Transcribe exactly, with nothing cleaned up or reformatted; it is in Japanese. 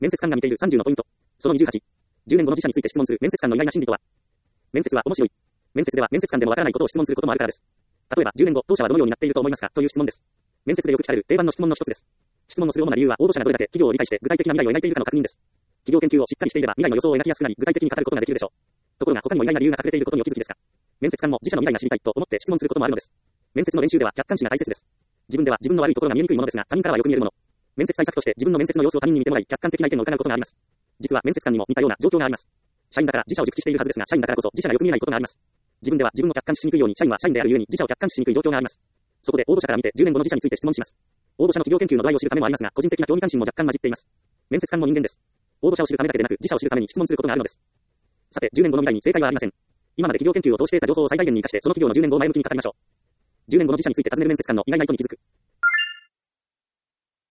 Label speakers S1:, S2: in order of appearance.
S1: 面接官が見ているさんじゅうのポイント。そのにじゅうはち。じゅうねんごの自社について質問する面接官の意外な心理とは。面接は面白い。面接では面接官でもわからないことを質問することもあるからです。例えばじゅうねんご、当社はどのようになっていると思いますかという質問です。面接でよく聞かれる定番の質問の一つです。質問のする主な理由は応募者がどれだけ企業を理解して具体的な未来を描いているかの確認です。企業研究をしっかりしていれば未来の予想を描きやすくなり具体的に語ることができるでしょう。ところが他にも意外な理由が隠れていることにお気づきですか。面接官も自社の未来が知りたいと思って質問することもあるのです。面接の練習では客観視が大切です。自分では自分の悪いところが見えにくいものですが他人からはよく見えるもの。面接対策として自分の面接の様子を他人に見てもらい客観的な意見を伺うことがあります。実は面接官にも似たような状況があります。社員だから自社を熟知しているはずですが社員だからこそ自社がよく見えないことがあります。自分では自分を客観視しにくいように社員は社員であるゆえに自社を客観視しにくい状況があります。そこで応募者から見てじゅうねんごの自社について質問します。応募者の企業研究の度合いを知るためもありますが個人的な興味関心も若干混じっています。面接官も人間です。応募者を知るためだけでなく自社を知るために質問することがあるのです。さてじゅうねんごの未来に正解はありません。今まで企業研究を通して得た情報を最大限に活かしてその企業のじゅうねんごを前向きに語りましょう。じゅうねんごの自社について尋ねる面接官の意外な意図に気づく。